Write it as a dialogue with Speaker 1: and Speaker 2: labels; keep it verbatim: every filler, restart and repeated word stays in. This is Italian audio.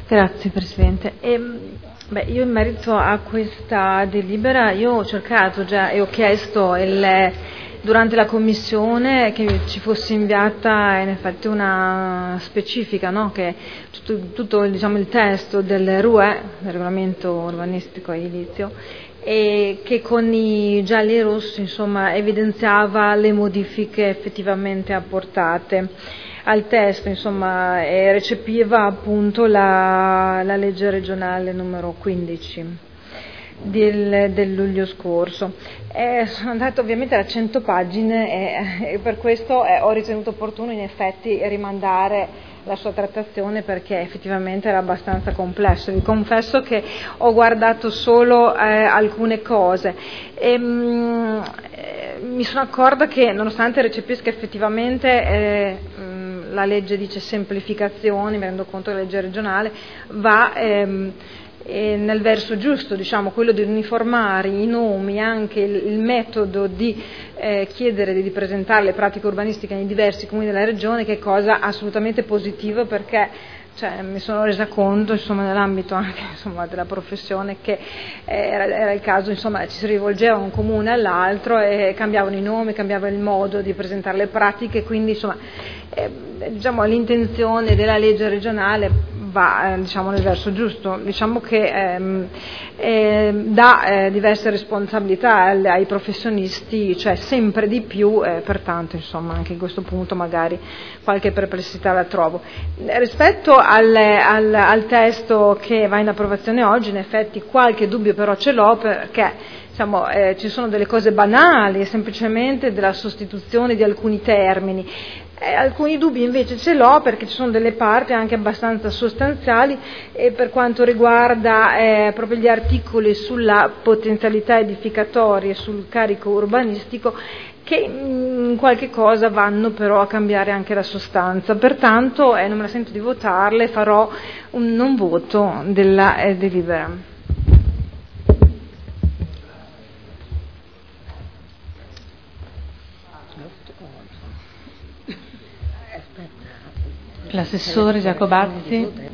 Speaker 1: Grazie Presidente. E, beh, io in merito a questa delibera io ho cercato già e ho chiesto il, durante la commissione che ci fosse inviata in effetti una specifica, no? Che tutto, tutto diciamo, il testo del R U E, del regolamento urbanistico edilizio, e che con i gialli e rossi insomma evidenziava le modifiche effettivamente apportate al testo, insomma, e recepiva appunto la, la legge regionale numero quindici del, del luglio scorso. Eh, sono andata ovviamente a cento pagine e, e per questo eh, ho ritenuto opportuno in effetti rimandare la sua trattazione perché effettivamente era abbastanza complesso. Vi confesso che ho guardato solo eh, alcune cose e mh, eh, mi sono accorta che nonostante recepisca effettivamente eh, mh, la legge dice semplificazioni, mi rendo conto che la legge regionale va ehm, E nel verso giusto, diciamo, quello di uniformare i nomi, anche il, il metodo di eh, chiedere di presentare le pratiche urbanistiche nei diversi comuni della regione, che è cosa assolutamente positiva perché cioè, mi sono resa conto insomma, nell'ambito anche insomma, della professione che era, era il caso, insomma, ci si rivolgeva un comune all'altro e cambiavano i nomi, cambiava il modo di presentare le pratiche, quindi insomma, eh, diciamo, l'intenzione della legge regionale va eh, diciamo, nel verso giusto, diciamo che ehm, eh, dà eh, diverse responsabilità ai, ai professionisti, cioè sempre di più, eh, pertanto insomma anche in questo punto magari qualche perplessità la trovo. Rispetto al, al, al testo che va in approvazione oggi, in effetti qualche dubbio però ce l'ho perché diciamo, eh, ci sono delle cose banali, semplicemente della sostituzione di alcuni termini. Eh, alcuni dubbi invece ce l'ho perché ci sono delle parti anche abbastanza sostanziali e per quanto riguarda eh, proprio gli articoli sulla potenzialità edificatoria e sul carico urbanistico che in qualche cosa vanno però a cambiare anche la sostanza. Pertanto eh, non me la sento di votarle, farò un non voto della eh, delibera.
Speaker 2: L'assessore Giacobazzi.